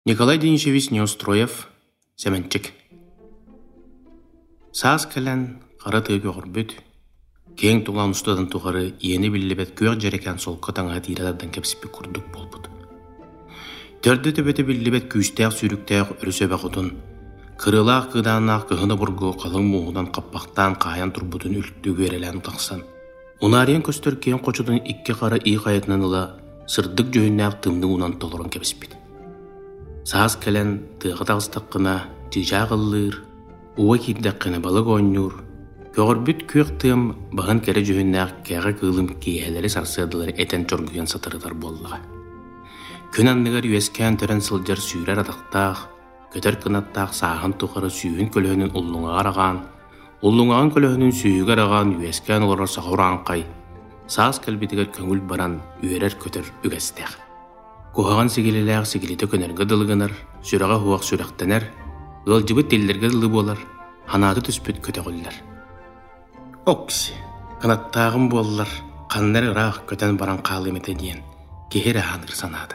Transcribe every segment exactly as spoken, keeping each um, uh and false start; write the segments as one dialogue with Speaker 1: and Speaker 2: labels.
Speaker 1: Николай Денисович Неустроев, Семенчик. Саас кэлэн қара тыгы ғырбыт, кең тулан ұстадан туғары ені білібет көк жерекен солқы таңа тирадардан кепсіпі күрдік болбыд. Төрді төбеті білібет күйістәк сүйріктәк үрісөбе құтын, кырылақ қыданақ қығыны бұрғы қалың мұғыдан қаппақтан қаян тұрбудын үлтті верелән тақсан. Унариян көстер кен қочудың икке қара ий қайытынан ұла сырдық жөйінәк тымны унан толырын кепсіпеді. Саас кэлэн тыға тағыстаққына жижа қылыр, уа кирдәққіне балық ойнур, көғірбіт көк тым бағын кәрі жөйінәк кәғі қылым кейәлері сарсыдылары әтен чоргуян сатырыдар болыға. Күн анныгар үйескән төрен сылжар сүйрер адақтақ, көтер қынаттақ сағын тұқыры сүйін көлігінің ұллыңа араған, ұллыңағын көлігінің сүйігі араған үйескән олар сағыран қай, саас кәлбетігер көңіл баран үйерер көтер үгәстәқ. Куһаған сигилеләк сигилите көнәргә дылгынар, сүрәгә хуак сүрәктәнәр, ылҗыбы телләргә дылы болар, ханаты түспет көтәгөлләр. Окси, канаттагым боллар, каннар рах көтән баран калым этедиен, кехере ханыр санады.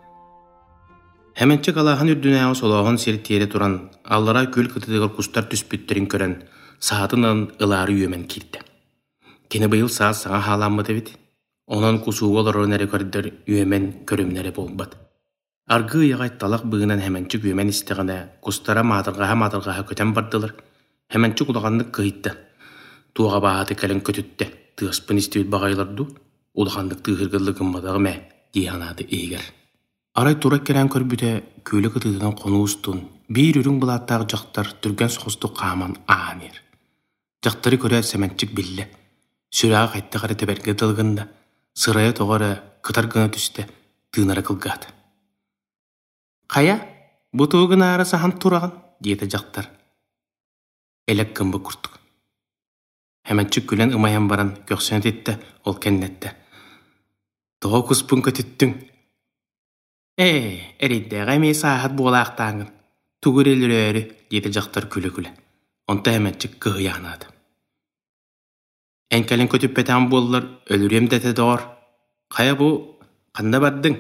Speaker 1: Хәмәнче калахан үрдүнәгә солаган сертиере туран, аллара күл кытыдыгыр кустар түспеттерин көрән, саатынан ылары үйемен кирде. Кені быйыл саат саңа халаммыды бит. Онан кусуғы оларын әрі көрдір үйемен көрімнері болбад. Арғы яғай талақ бұғынан хәмәнчік үйемен істіғіне кустара матырғаға матырғаға көтен бардылар. Хәмәнчік ұлағанды қиытты. Туға бағаты кәлін көтітті. Тығыспын істеуіт бағайларду. Ұлағандық тығырғылы ғыммадағы мә дейанады егер. Арай тура керен көрбіде көйлі қытыдынан қону ұстын. Бір үрің бұлаттағы жақтар түрген соғысты қаман ағанер. Жақтары көрер Хәмәнчік білі. Сүрәға қайтты қары тәбәрге дылғында. Сырая тоғары кытар гына түсті, тыынары кылгады. Қая, бұты гына ары сахан тураған, деді жақтар. Әлек кымбы күрттік. Хәмәнчік күлен ымаян баран көксен етті, ол кәннетті. Тоға күспін көтіттің. Э, әрейді ғайме сағат болақтаңын. Түгір елір әрі, деді жақтар күлі-күлі. Онта Хәмәнчік кығы яғынады. Әнкәлін көтіп бәтен болылар, өлірем дәті дұғыр. Қая бұ, қанда бардың?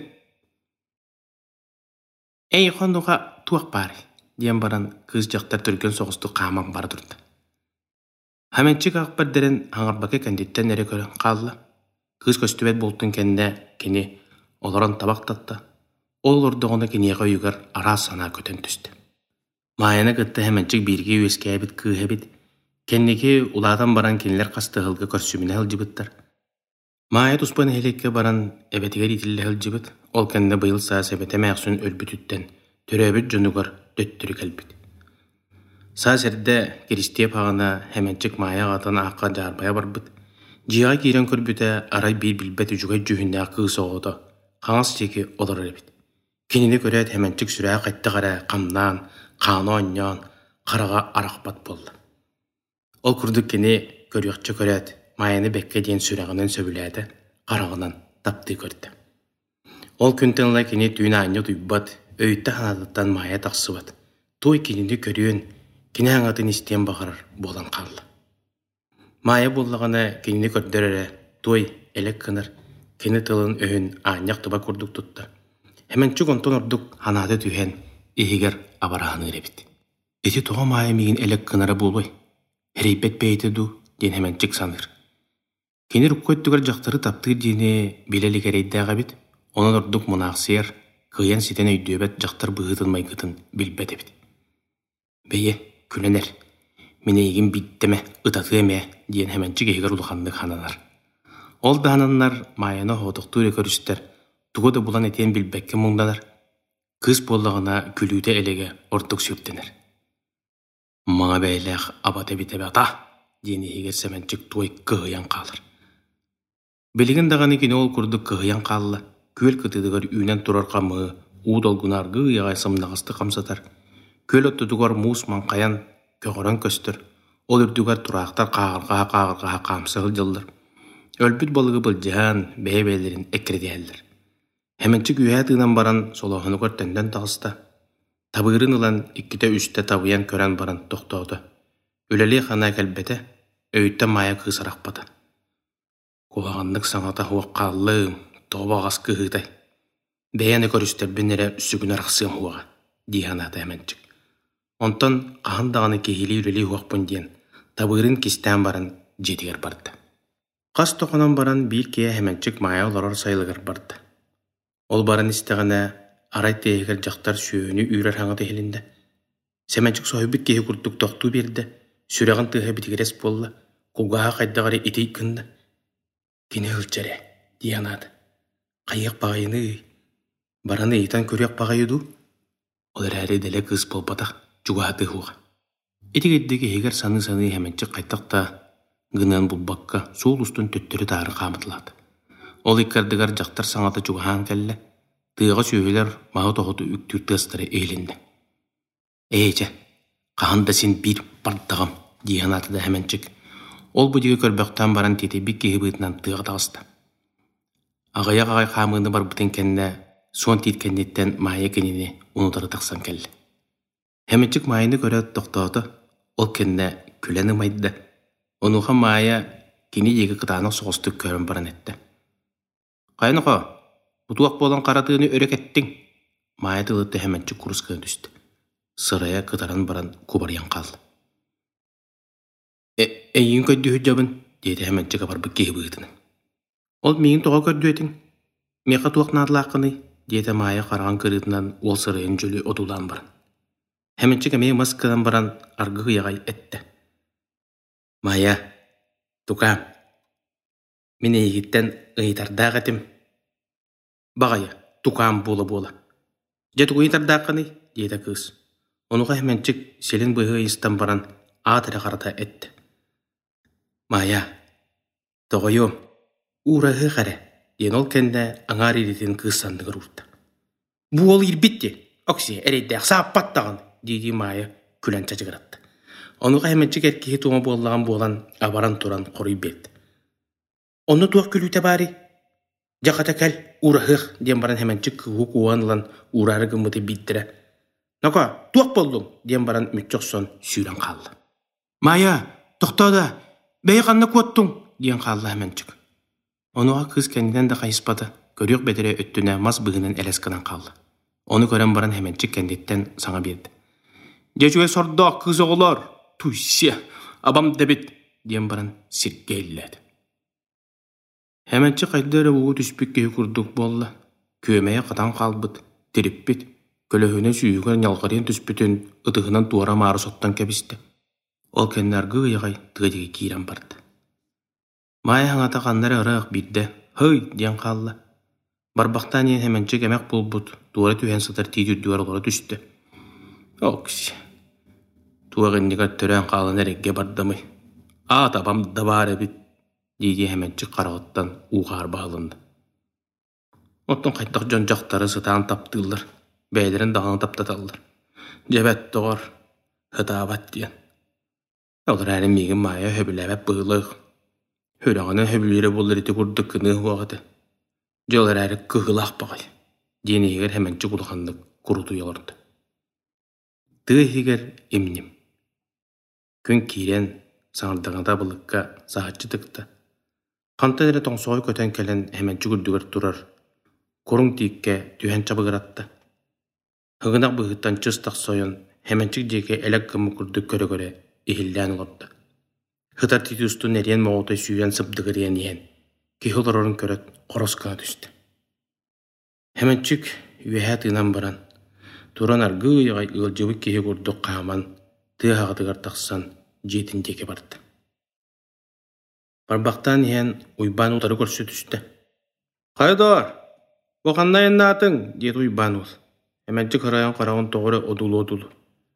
Speaker 1: Әй, қондуға туақ бары, ден баран қыз жақтар түрген соғысты қаман бар тұрды. Хәмәнчік ақпар дәрін аңырбақы кәндеттен әрі көрін қалды. Қыз көстібет болтын кәнді кені оларын табақ татты. Ол ордығыны кенеға үйгір ара сана көтен түсті. Майаны қытты Хәмәнчік бірге өске әбіт күй әбіт. Кеннеке уладан баран кенелер қасты ғылғы көрсіміне ғылжыбыттар. Майы тұспан әлекке баран әбетігер итілі ғылжыбыт, ол кәнді бұйыл саас әбеті мәқсүн өлбүтіттен, түрәбіт жонығыр дөттірі кәлбіт. Саас әрді керістеп ағына Хәмәнчік майы ағатан аққа жарбая барбыт. Жиға кейрен көрбіті арай бір білбәті жүгай жүхінде ақы соғыды, қаңас теке олар әбіт. Кенені көрәт Хәмәнчік сүрә қайтты қара қамнан, қаны оннан, қараға арақпат болды. Ол күрдік кені көріқчі көрәді, майаны бәкке дейін сүрәғынан сөбіләді, қарағынан тапты көрді. Ол күнтенлі кені түйін айны тұйбат, өйтті ханадыттан майя тақсыбат. Той кенінде көріен, кені аңатын істен бағарар болан қалды. Майя болығына кенені көрдір әрі, той әлік қыныр, кені тылын өйін айнақ тұба көрдік тұтты. Хәмәнчік онтон ордық ханады түйен, егер абарағаны өребіт. Эти тоға майя меген әлік қыныры болбай. Әрейбет бәйті ду, ден Хәмәнчік саныр. Кені рұққойттығыр жақтары таптыр дейіне белелік әрейдіға бет, онын ұрдық мұнақсияр, қиян сетен өйдөбет жақтар бұғытын майғытын білбәді бет. Бәйе, күненер, мен егін биттеме, ұтаты әме, ден Хәмәнчік егер ұлғандық хананар. Ол да хананар майаны хоғдықтыр көрістер, тұғы да бұлан етен білбәкке мұңданар, қыз болығына күлуді әлеге ұрдық сүрттенер. Маңа бәйләқ абаты бите бәта, дені егер Хәмәнчік той қығыян қалыр. Білігін дағаны кені ол күрді қығыян қалылы, көл күтідігір үйнен тұрар қамы, ұдолғынарғы яғай сымнағысты қамсатар. Көл өттідігір мұс маңқаян көғыран көстір, ол үрдігір тұрақтар қағырға қағырға қамсығыл жылдыр. Өлбіт балығы бұлжан бәй-бәйлерін әкірді әлдір. Хәмәнчік үйәтігінен баран солағыны көрттенден тағысты. Табырын ылан иккіте үсті табыян көрен баран тоқтауды. Өлелі қана кәлбеті, өйтті майя қысарақ бады. Қоғағандық саңата хуақ қаллы, тоба ғас кығыдай. Бәйәні көрістер бінері үсігін арақсығым хуаға. диянаты әмәнчик. Онтон қағындағаны кехили үрелі хуақпын дейін табырын кистен баран жетігер барды. Қас тоқынан баран бір кея әмәнчик мая оларар сайылығыр барды. Ол баран істіғана арай тегер жақтар сүйөні үйрер хаңады елінде. Сәмәнчик сойбыт кеге күрдік тоқту берді, сүреген тұғы бітігерес болла, құлғаға қайдағары етей күнді. Кені үлчәрі, диянады. Қайық бағайыны бараны етан көрек бағайыду, олар әрі дәлі қыз болбатақ жүгады хуға. Етігеддегі егер саны-саны әмәнчик қайтақта гынан бұлбаққа сол ұстын төттері тары қамытылады. Ол иккардығар жақтар саңаты жүгаған кәлі, тыға сөйлер мағы тоғыты үктір тыстыры ейлінді. Эйче, қағанда сен бір бардағым, диянаты да әмәнчик. Ол бұдегі көрбәқтан баран тете бік кеге бұйтынан тыға дағысты. Ағаяқ ағай қамығыны бар бұтын кәнне, сон тейткәннеттен майы кәніне ұнытары тақсан кәлі. Әмәнчик майыны көрі тоқтауды, ол кәнне күләні майды. Онуға майы кені егі қытанық соғысты көрін баран етті. Қайныға, бұтуақ болан қаратығыны өрек әттің. Майы тылытты әмәнчик құрысқын түсті. Сырая қытаран баран көбариян қалды. Әйін көдді хүджабын, деді әмәнчик абар бүкке бұғытының. Ол мейін тоға көрді өтің. Меқа туақ надылаққыны, деді майы қараған кірітінен ол сырайын жөлі отулан баран. Әмәнчик әмей маскадан баран арғы ғияғай әтті. Майя, туқа, мен егіттен ұйтардағы әтім. Бағая, туқам бола-бола. Жеті ұйтардаққыны, деді қыз. Онуға әмәнчик селін бұғы инстан баран атыры қарата әтті. Майя, тоғайым, урағы қары, ден ол кәнді аңар еретін қыз сандығыр ұрды. Бұ ол ербетте, өксе, әрейді ақсап баттаған, дейді Майя күлән чачығыратты. Онуға әмәнчик әркеге тума болаған болан абаран туран қорый берді. Оны туақ күлуті бари. Жақата кәл, урағық, ден баран әмәнчик күгі қуанылан урары гымыты биттірі. Нақа, туақ болдың, ден баран мүтчіқ сон сүйрен қалды. Майя, тоқтауда, бәй қанна көттің, ден қалды әмәнчик. Онуға қыз кәндіден де қайыспады, көрек бәдірі өттіне мас бұғынан әлескінен қалды. Оны көрен баран әмәнчик кәндеттен саңа берді. Дежуе сорда қыз оғылар, туйсе, абам дәбет, ден баран сирке елләді. Әмәнчик қайдары бұғы түспекке күрдік болы, көмәе қадан қалбыд, тереппет, көлөһүнө сүйүгөр нялгарыен түспүтүн ытыгынан туара мары соттан кәбисті. Ол кәннәргі ұйағай тыгадегі кейрен барды. Майя хаңата қаннары ырық бидді, «Хый!» ден қалды. Барбақтан ең әмәнчик әмәк болбуд, туара түйен сытар тейдір дуар олара түсті. Окс, туағыннеға түрен қалын әрекке бардымы. А табам дабары бит, дейді әмәнчик қарағыттан уғар бағылынды. Оттың қайттақ жон жақтары сытан таптылыр. Бәйлерін дағаны таптаталыр. Жәбәт тоғар, хытабат дейін. Олар әрі меген Майя хөбіләбәп бұғылық. Хөрағының хөбілері болыр еті күрді күні хуағыды. Жолар әрі күғылақ бағай. Дені егер әмәнчик ұлғандық күрді елырды. Тығы егер емнем. Күн кейрен саңырдығында бұлыққа сағатчы тықты. Қантан әрі тоңсоғай көтен кәлін әмәнчик үрдігір тұрар. Көрің тейікке түйен чабығыратты. Хығынақ бұғыттан чыстақ сойын, әмәнчик деке әлік кімі күрді көрі-көрі ихілден ұлыпты. Хытар тейті ұстын әрен мағытай сүйен сыпдығыр ең ең. Кейхілдер орын көріт қоросқына түсті. Әмәнчик үйәе тыынан баран. Туран арғы ұйағай ұлжыбы кейі көрді қаман, тыға ағыдығар тақсан жетін деке барды. Барбақтан ең ұйбан ұлтары көрсі түсті. Қайдар, оғанна енна атың, деді ұйбан ұл. Әмәнчик қарайан қарауын тоғыры одулу-одулу.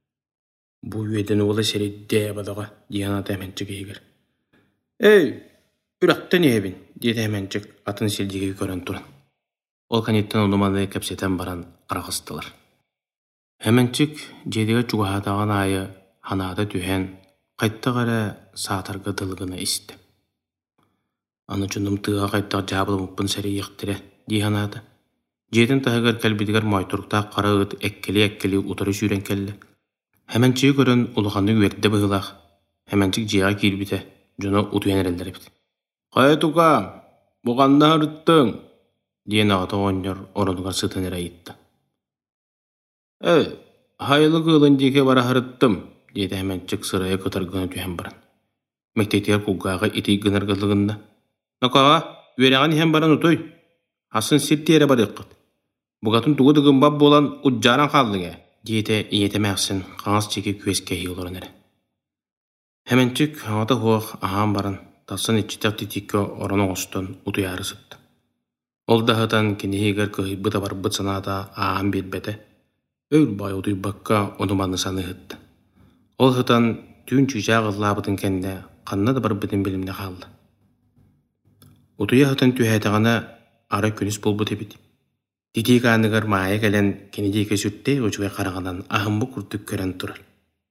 Speaker 1: Бұ үйеден олы сәрейді әбадаға, дейін аты әмәнчик егір. Әй, үрақтан ебін, деді әмәнчик атын селдеге көрін тұрын. Ол қанеттен олымады кәпсетен баран арағыстылар. Әмәнчик жедеге чуғадаған айы ханады түйен, қайтты қара сатарға дылғына істі. Аны жүнім тыға қайттақ жабылы мұппын сәрей ектірі, дейін аты. Жетін тағығар кәлбедігер майтұрықта қара ұт әккелі-әккелі ұтары сүйрен кәлі. Әмәнчігі көрін ұлғанды өрді бұғылақ. Әмәнчік жиға келбіті, жүні ұтуен әрелдер бід. «Қай тұқа, бұғанна ұрыттың?» дейін ағыта оңнер орынығар сытын әрі айтты. «Әй, Haylı kılın dike bara harıttım, dedi hemencik sıraya kıtırgını tühen baran. Mektetiyar kugağa iti gınırgılığında. Nakağa, üyereğen hem baran utoy. Hasın sirti yere badıqqıt. Bugatın tuğu dıgın bab bolan uccaran kaldığına, diyete iyetemeksin kağız çeki küeske hiyoların ere. Hemencik hağıda huaq aham baran, tasın içitek titikko orana oston utuyarı sıttı. Ol dahıdan kinihiger kıhıbbıda bar bıtsınada aham bilbede, öl bay oduy bakka onumanı sanı hıttı. Ol hıtan tün çüçağı ıllabıdın kende, kanna da bar bidin bilimde kaldı. Utuya hıtan tüheytağına ara künis bol bıdı bidi. Titi kanıgar maya gelen kinidike sütte uçuğa karağından ahımbu kurtuk kören turar.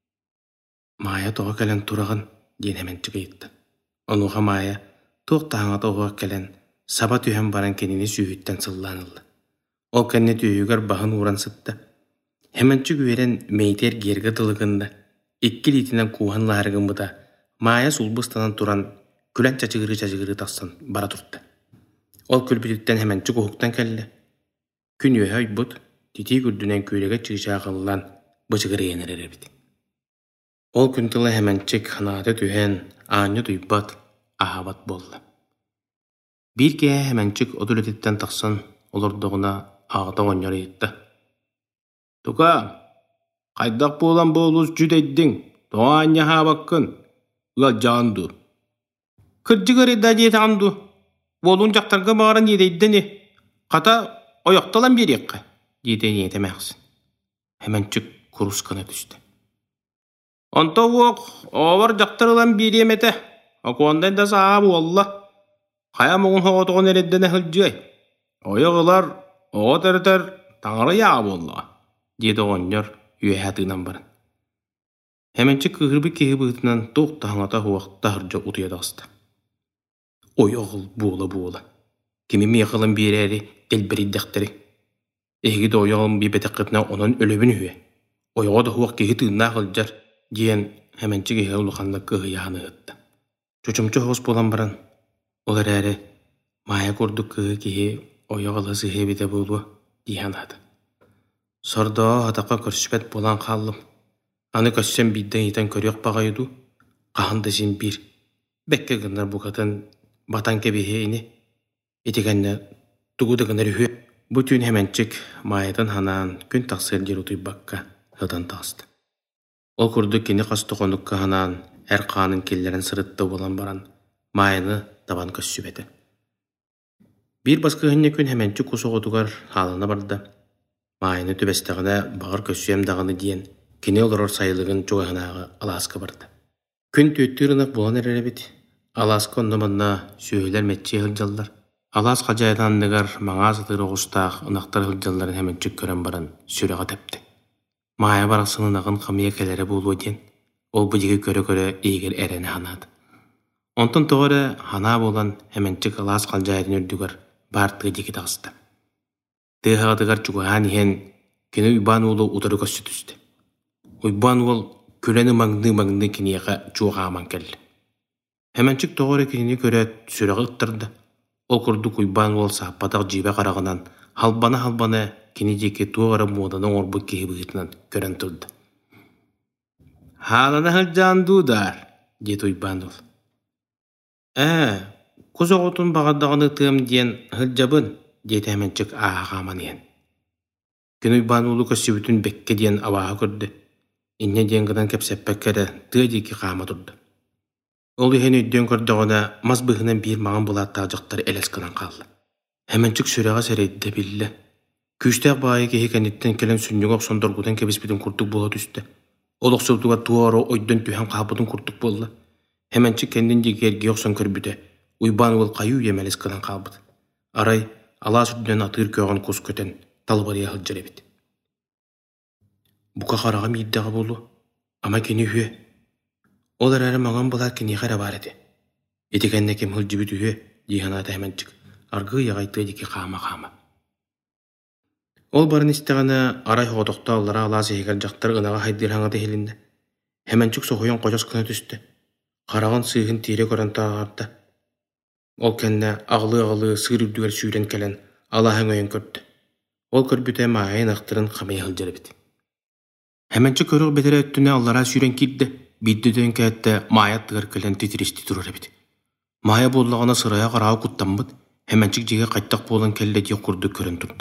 Speaker 1: Maya toğa gelen turağın diyen hemen çıkıyıttı. Onuğa maya toğ tağına toğa gelen saba tühen baran kenini sühütten sıllanıldı. Ol kenne tühügar bahın uğran sıttı. Hemen çıkıveren meyter gerge dılığında ikki litinden kuhan largımıda maya sulbıstanan turan külen çacıgırı çacıgırı tassan bara turttu. Ol külbütütten hemen çık uhuktan kelle. Gün yoy but, titi güldünen köylege çıkışağı kıllan bıçıgırı yener erebidi. Ol күнтылы hemençik hanada tühen, anı duybat, ahabat bollu. Bir keye hemençik odületitten taksan olurduğuna ağda oynarı yitti. Tuka, kaydak bolan boluz cüdeddin, doğa anyaha bakkın, ula candu. Kırcıgırı da diyet andu, bolun jaktarga bağıran yedeydini, kata oyaktalan bir yakka, diyete niyetemeksin. Hemençik kuruskana düştü. Onta uok, ovar jaktarılan bir yemete. Akuandan da sahabu Allah. Kaya muğun hoğutuğun ereddene hılcıy. Oyağılar, oğut erter, tanrı yağbu Allah. Dedi oğunyor, üyehatığından barın. Hemençik kıhırbi kehibıhtından toğ tahanata huaqta hırca utuya dağıstı. Oyağıl buğula buğula. Kimimi yaqılın bir eri, elberi dekteri. Egi de oyağın bir betekitna onun ölübün hüye. Oyağı da huaq kehi tığına hılcar. Diyen hemençik ehe uluqanda kıhı yağını hıttı. Çoçumçu hoğuz bolan baran. Olar әрі maya kurduk kıhı kehi oyağılı sıhı bide bulu diyen adı. Sorda ataqa körşüpet bolan kallım. Anı köşsem bidden iten körüyok bağaydu. Qahında sin bir. Bekke gınlar bukatın batan kebehe ini. Etikenne tuğudu gınar ühü. Bütün hemençik mayadan hanan gün taqsir yer utuy bakka hıdan tağısты. Ol kurduk kini qas toqonukka hanan er qanın kellerin sırıttı bolan baran mayını taban köşsübeti. Bir baskı hınne gün hemençik kusu otugar halına bardı. Mayını tübestağına bağır köşsüyem dağını diyen kini olurur sayılığın çoğahınağı Alaska bardı. Gün tüttürünük bolan erebit. Alaska ondamanna sühüler metçe hılcallar. Alaska jaydanlıgar mağa satır oğustağ ınaqtar hılcalların hemençik kören baran süreğa tepti. Maya barasının ağın qamıya kelere bulu diyen, ol bu jigi köre köre eğer erene hanadı. Ondan toğru hana bolan hemençik Alaska jaydan ördügar bartığı jigi dağısты. Tığağıdıgar çuguhan ihen kini uyban olu utarı köşü tüstü. Uyban ol küleni mağını mağını kiniyağa çuğaman kelli. Hemençik toğru kinini köre süreği ıttırdı. O kurduk uyban ol sahpatak jibe qarağınan halbana halbana kini jeki tuğara muğdanın orbu kehi bıhıtынан kören turdu. Halana hılcan duudar, dedi uyban ol. Ee, kuzu otun bağadağını tığım diyen hılcabın, dedi hemençik ağaman iyen. Kini uyban olu köşü bütün bekke diyen avağı gördü. İnne diyen gıdan kepsep bekkere tığ jeki qama turdu. Ol ihen üddüğün gördüğüne maz bıhının bir mağın bulattağı jaktar eleskınan kaldı. Hemençik süreğa sereydi de billi. Küçtəq bayi kehi kennitten kelen sünnüq oqson dorgudan kebisbidin kurtuk bola düştü. Oluq sıldığa tuğara oydan tühen qabıdın kurtuk bolla. Hemençik kendin jegergi oqson körbüde. Uyban ol qayu yemeles kılan qabıdı. Aray, ala sürdüden atır köğün kus köten talbariya hılcar ebit. Buka qarağa middağı bolu. Ama keni hüye. Olar әрі mağan bolar keni qara bar edi. Etikenne kem hılcı büt hüye, dihanada hemençik. Argı yağaytığı deki qama qama. Ol barın isteğine aray hoğdokta olara ala sehigar jaktar ınağa haydir hаңады helinde. Hemençik soğuyan qocas kına düştü. Qarağın sığın tire gören tağardı. Ol kenne ağlı ağlı sığır ürdüger sүйren kelen ala hаңayın kördü. Ol körbüte maayın aqtırın qamaya hıljar ebit. Hemençe körüg betere öttüne allara süren kirdi. Biddüdön kette maya tığırkelen titiristi durur ebit. Maya bollagana sıraya qarağı kuttambıt. Hemençik jege qayttaq bolan kelle diye kurdu körün turdu.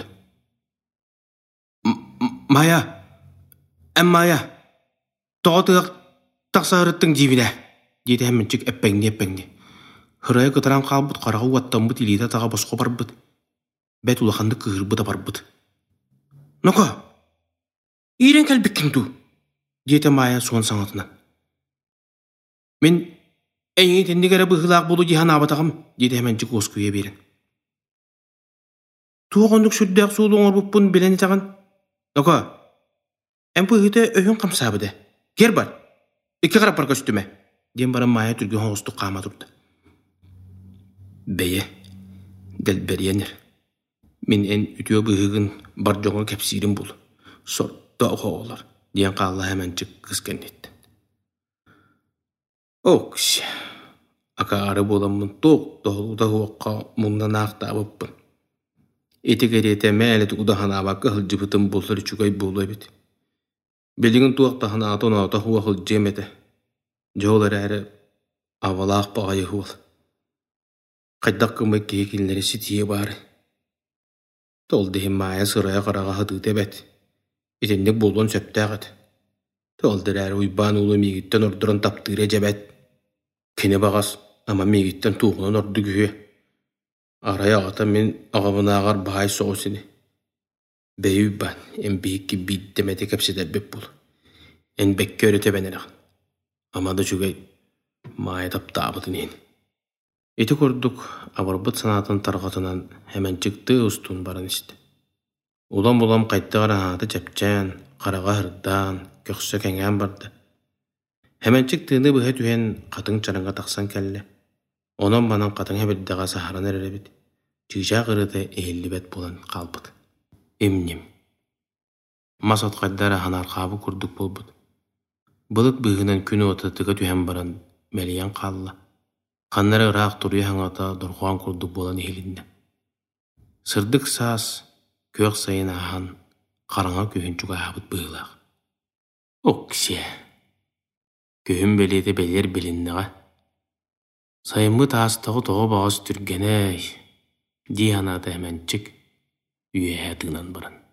Speaker 1: Maya, em Maya, toğa tığ taqsa hırıttın jibine, dedi hemençik eppengni eppengni. Hıraya gıtıran qalbıt qarağı vattambıt ilida tağa bosqo barbıt. Bet ulaqandı kığırbıda barbıt. Noko, iren kelbekkin tu, dedi Maya soğan sanatından. Men eňi tendigere bıhılaq bolu jihan abatağım, dedi hemençik oskuya berin. Tuğunduk sürdüq suulu oňorbuppun bileni tağın. Noko, em bıhıda öhün qamsabıdı. Ger bar, iki qarap barka üstüme, diyen barın Maya türgü hoğustuk qama durdu. Beye, del beriyenir. Men en ütüyo bıhıgın bar joňa kepsirin bul. Sor, doğa oğlar, diyen qalla hemençik kısken etti. Oks, aka arı bolamın toq doğulu da huaqqa mundan aqta abıppın. Eti geriyete meğlet udahana bakı hılcıbıtın bolları çugay bolu ebit. Belgin tuaqtahana aton ata huwa hılcemete. Joğlar eri avalaq bağayı huwal. Qaydaq kımay kekinleri sitiye bari. Tol dehim Maya sıraya qarağa hıdı tebet. Etenlik bolon söptağıt. Tol der eri uyban ulu migitten orduran taptığıra jebet. Kene bağas ama migitten tuğunan ordu güye. Araya ata men ağabın ağar bahay soğusini. Beyu ban en bihikki biddemete kepseder bep bul. En bekke öğrete benerak. Ama da çugay Maya tapta abıdın en. Eti korduk abarbıt sanatın tarqatınan hemen çıktı ustun baran işte. Ulam bulam qaytta qarahatı çepçen, qarağa hırdan, kökse kengen bardı. Hemen çıktığını bıhe tühen qatın çaranga taqsan kelle. Onan banan qatın hebeddağa saharan erebit. Çıja qırıda eğilli bet bolan qalbıd. Emnim. Masat qaddara hanar qabı kurduk bolbud. Bılık bıhınan күн otu tıga tühen baran meliyan qalla. Qannara ıraq duruya hangata dorqoğan kurduk bolan ehilinde. Sırdık sas, kök sayın ahan, qaranga köhün çuga abıd bıhılaq. Okse. Köhün belede beler bilindiğa. Sayımı taastığı toğu bağız türgeney. Diyanada hemen çık, üye hayatından baran.